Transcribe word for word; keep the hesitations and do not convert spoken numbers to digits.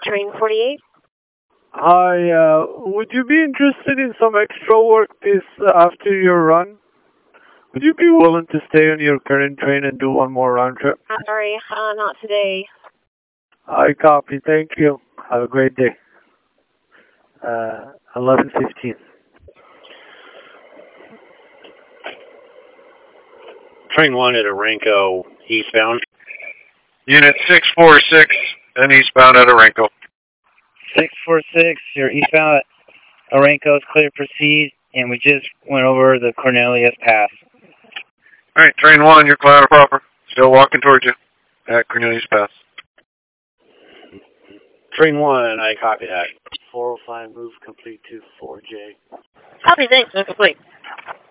Train forty-eight. Hi, uh, would you be interested in some extra work this uh, after your run? Would you be willing to stay on your current train and do one more round trip? I'm sorry, uh, not today. I copy, thank you. Have a great day. Uh, eleven fifteen. Train one at Aranco, eastbound. Unit six four six and eastbound at Aranco. six four six, you're eastbound at Aranco is clear to proceed, and we just went over the Cornelius Pass. All right, train one, you're clear proper. Still walking towards you at Cornelius Pass. Train one, I copy that. four oh five, move complete to four J. Copy, thanks, that's complete.